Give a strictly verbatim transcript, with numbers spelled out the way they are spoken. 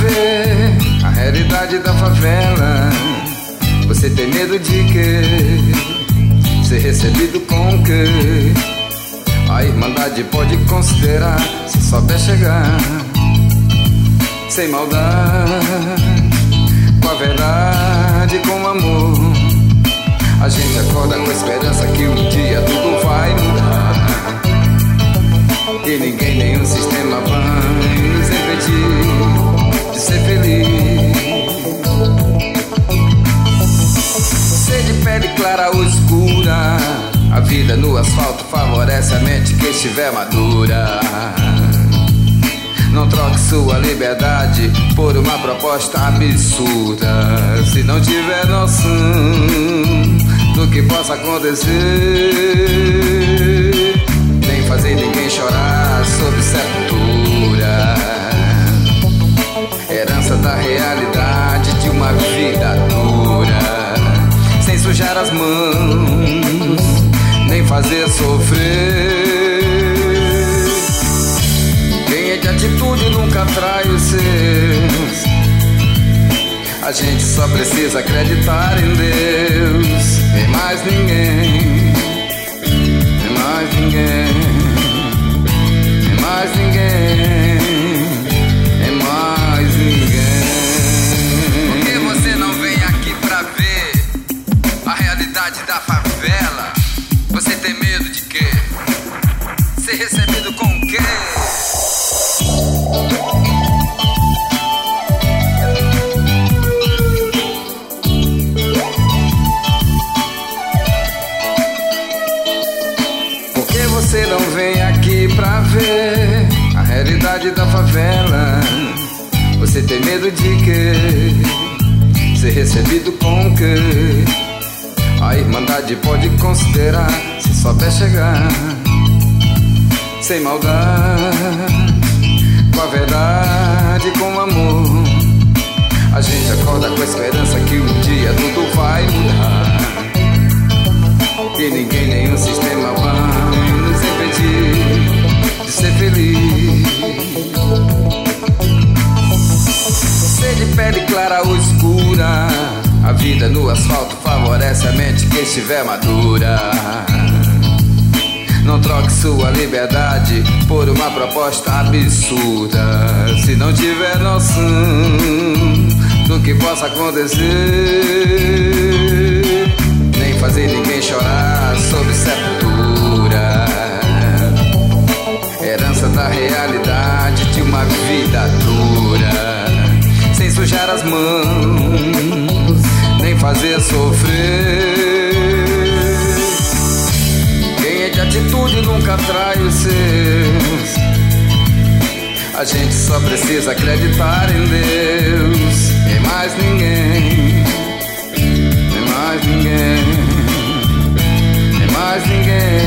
ver a realidade da favela. Você tem medo de quê? Ser recebido com quê? A irmandade pode considerar, se souber chegar sem maldade, com a verdade, com amor. A gente acorda com a esperança que um dia tudo vai mudar, e ninguém, nenhum sistema vai nos impedir de ser feliz. Ser de pele clara ou escura, a vida no asfalto favorece a mente que estiver madura. Não troque sua liberdade por uma proposta absurda, se não tiver noção do que possa acontecer. Nem fazer ninguém chorar sob sepultura, herança da realidade de uma vida dura. Sem sujar as mãos, nem fazer sofrer. Quem é de atitude nunca trai os seus. A gente só precisa acreditar em Deus. Em mais ninguém, em mais ninguém, em mais ninguém, em mais ninguém. Por que você não vem aqui pra ver a realidade da favela? Você tem medo de quê? Ser recebido com o quê? Por que você não vem aqui pra ver a realidade da favela? Você tem medo de quê? Ser recebido com o quê? A irmandade pode considerar, se souber chegar sem maldade, com a verdade, com amor. A gente acorda com a esperança que um dia tudo vai mudar, e ninguém, nenhum sistema vai nos impedir de ser feliz. Ser de pele clara ou escura, a vida no asfalto favorece a mente que estiver madura. Não troque sua liberdade por uma proposta absurda, se não tiver noção do que possa acontecer. Nem fazer ninguém chorar sob sepultura, herança da realidade de uma vida dura. Sem sujar as mãos, nem fazer sofrer. Quem é de atitude nunca trai os seus. A gente só precisa acreditar em Deus. Em mais ninguém, em mais ninguém, em mais ninguém.